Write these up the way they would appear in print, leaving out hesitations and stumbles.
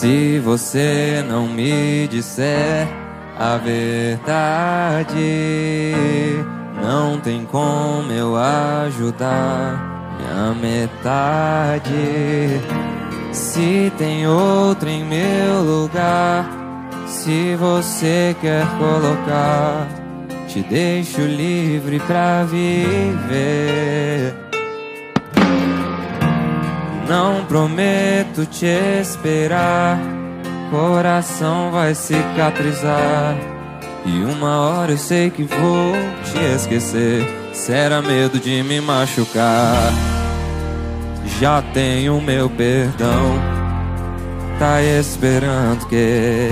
Se você não me disser a verdade, não tem como eu ajudar minha metade. Se tem outro em meu lugar, se você quer colocar, te deixo livre pra viver. Não prometo te esperar, coração vai cicatrizar, e uma hora eu sei que vou te esquecer. Será medo de me machucar? Já tenho meu perdão, tá esperando que...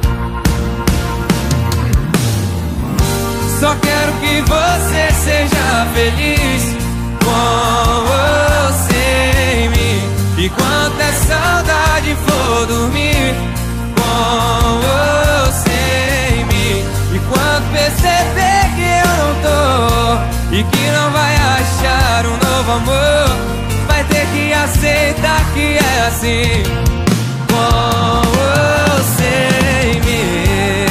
Só quero que você seja feliz com você em mim. E quando a saudade for dormir com você em mim, e quando perceber que eu não tô e que não vai achar um novo amor, vai ter que aceitar que é assim com você em mim.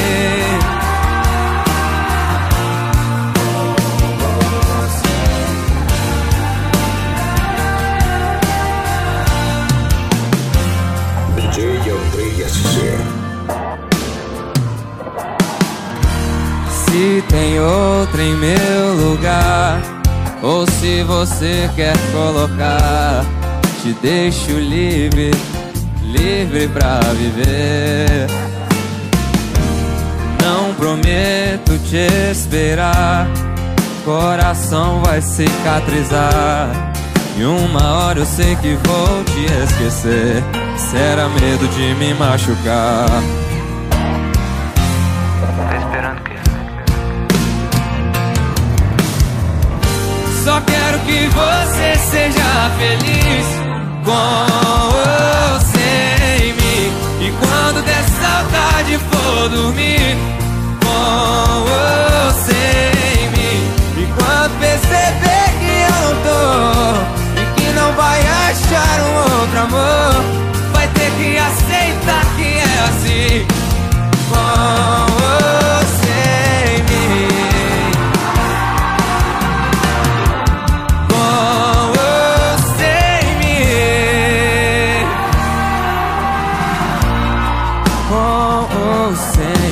Se tem outro em meu lugar, ou se você quer colocar, te deixo livre, livre pra viver. Não prometo te esperar, coração vai cicatrizar, e uma hora eu sei que vou te esquecer. Será medo de me machucar? Tá esperando o quê? Só quero que você seja feliz com você em mim. E quando der saudade for dormir com você em mim. E quando perceber que eu não tô e que não vai achar um outro amor, vai ter que aceitar que é assim com você em mim. Com você